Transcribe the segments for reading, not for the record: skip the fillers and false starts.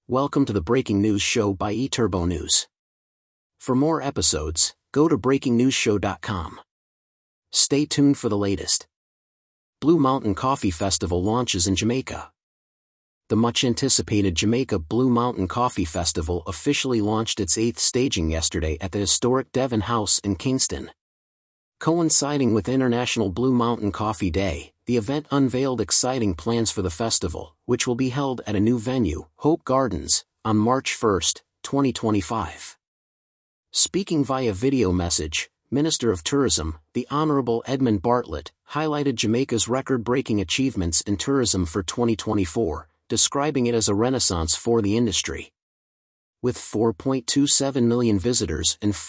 Welcome to the Breaking News Show by eTurbo News. For more episodes, go to breakingnewsshow.com. Stay tuned for the latest. Blue Mountain Coffee Festival launches in Jamaica. The much-anticipated Jamaica Blue Mountain Coffee Festival officially launched its 8th staging yesterday at the historic Devon House in Kingston. Coinciding with International Blue Mountain Coffee Day, the event unveiled exciting plans for the festival, which will be held at a new venue, Hope Gardens, on March 1, 2025. Speaking via video message, Minister of Tourism, the Honourable Edmund Bartlett, highlighted Jamaica's record-breaking achievements in tourism for 2024, describing it as a renaissance for the industry. With 4.27 million visitors and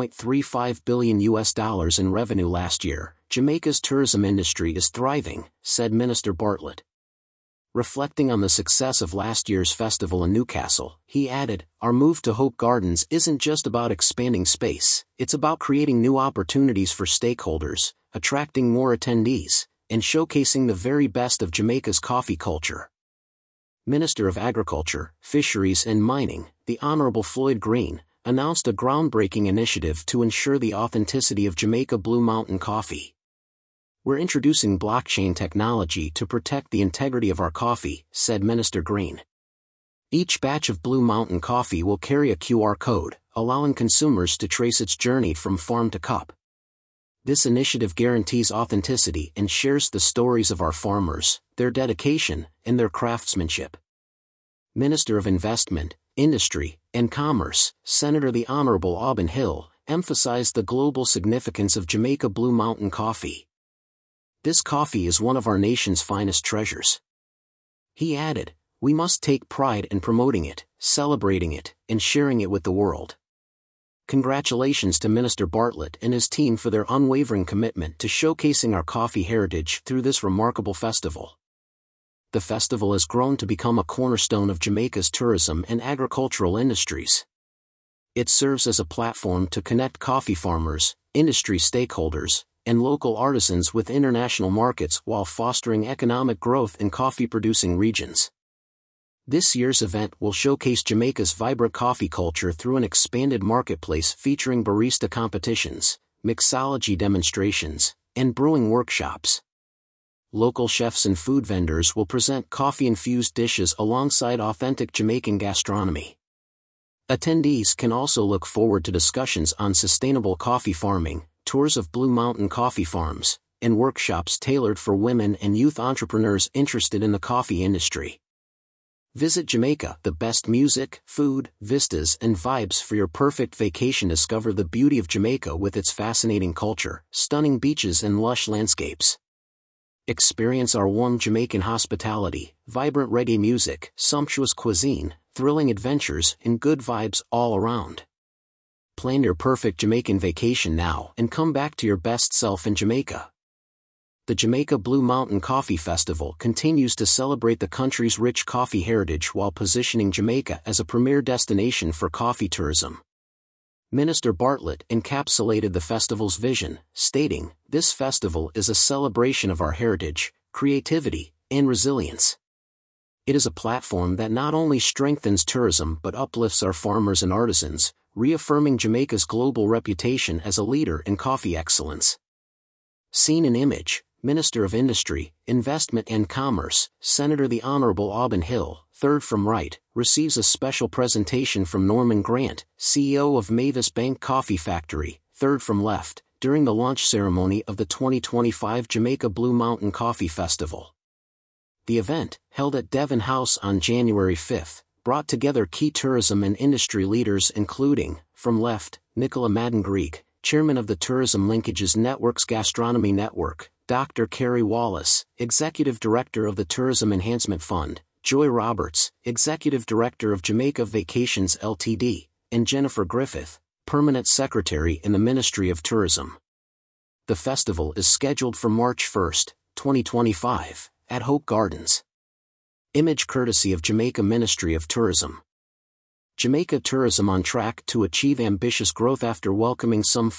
$4.35 billion in revenue last year, Jamaica's tourism industry is thriving, said Minister Bartlett. Reflecting on the success of last year's festival in Newcastle, he added, "Our move to Hope Gardens isn't just about expanding space, it's about creating new opportunities for stakeholders, attracting more attendees, and showcasing the very best of Jamaica's coffee culture." Minister of Agriculture, Fisheries and Mining, the Honourable Floyd Green, announced a groundbreaking initiative to ensure the authenticity of Jamaica Blue Mountain coffee. "We're introducing blockchain technology to protect the integrity of our coffee," said Minister Green. "Each batch of Blue Mountain coffee will carry a QR code, allowing consumers to trace its journey from farm to cup. This initiative guarantees authenticity and shares the stories of our farmers, their dedication, and their craftsmanship." Minister of Investment, Industry, and Commerce, Senator the Honourable Auburn Hill, emphasized the global significance of Jamaica Blue Mountain coffee. "This coffee is one of our nation's finest treasures." He added, "We must take pride in promoting it, celebrating it, and sharing it with the world." Congratulations to Minister Bartlett and his team for their unwavering commitment to showcasing our coffee heritage through this remarkable festival. The festival has grown to become a cornerstone of Jamaica's tourism and agricultural industries. It serves as a platform to connect coffee farmers, industry stakeholders, and local artisans with international markets while fostering economic growth in coffee-producing regions. This year's event will showcase Jamaica's vibrant coffee culture through an expanded marketplace featuring barista competitions, mixology demonstrations, and brewing workshops. Local chefs and food vendors will present coffee-infused dishes alongside authentic Jamaican gastronomy. Attendees can also look forward to discussions on sustainable coffee farming, tours of Blue Mountain coffee farms, and workshops tailored for women and youth entrepreneurs interested in the coffee industry. Visit Jamaica, the best music, food, vistas and vibes for your perfect vacation. Discover the beauty of Jamaica with its fascinating culture, stunning beaches and lush landscapes. Experience our warm Jamaican hospitality, vibrant reggae music, sumptuous cuisine, thrilling adventures, and good vibes all around. Plan your perfect Jamaican vacation now and come back to your best self in Jamaica. The Jamaica Blue Mountain Coffee Festival continues to celebrate the country's rich coffee heritage while positioning Jamaica as a premier destination for coffee tourism. Minister Bartlett encapsulated the festival's vision, stating, "This festival is a celebration of our heritage, creativity, and resilience. It is a platform that not only strengthens tourism but uplifts our farmers and artisans, reaffirming Jamaica's global reputation as a leader in coffee excellence." Seen in image, Minister of Industry, Investment and Commerce, Senator the Honourable Auburn Hill, third from right, receives a special presentation from Norman Grant, CEO of Mavis Bank Coffee Factory, third from left, during the launch ceremony of the 2025 Jamaica Blue Mountain Coffee Festival. The event, held at Devon House on January 5, brought together key tourism and industry leaders including, from left, Nicola Madden-Greig, Chairman of the Tourism Linkages Network's Gastronomy Network, Dr. Carrie Wallace, Executive Director of the Tourism Enhancement Fund, Joy Roberts, Executive Director of Jamaica Vacations Ltd., and Jennifer Griffith, Permanent Secretary in the Ministry of Tourism. The festival is scheduled for March 1, 2025, at Hope Gardens. Image courtesy of Jamaica Ministry of Tourism. Jamaica tourism on track to achieve ambitious growth after welcoming some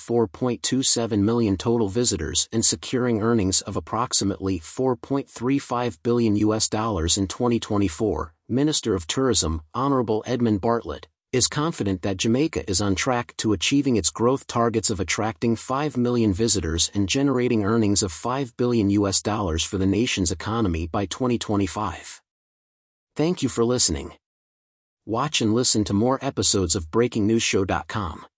4.27 million total visitors and securing earnings of approximately $4.35 billion in 2024, Minister of Tourism, Honorable Edmund Bartlett, is confident that Jamaica is on track to achieving its growth targets of attracting 5 million visitors and generating earnings of $5 billion for the nation's economy by 2025. Thank you for listening. Watch and listen to more episodes of BreakingNewsShow.com.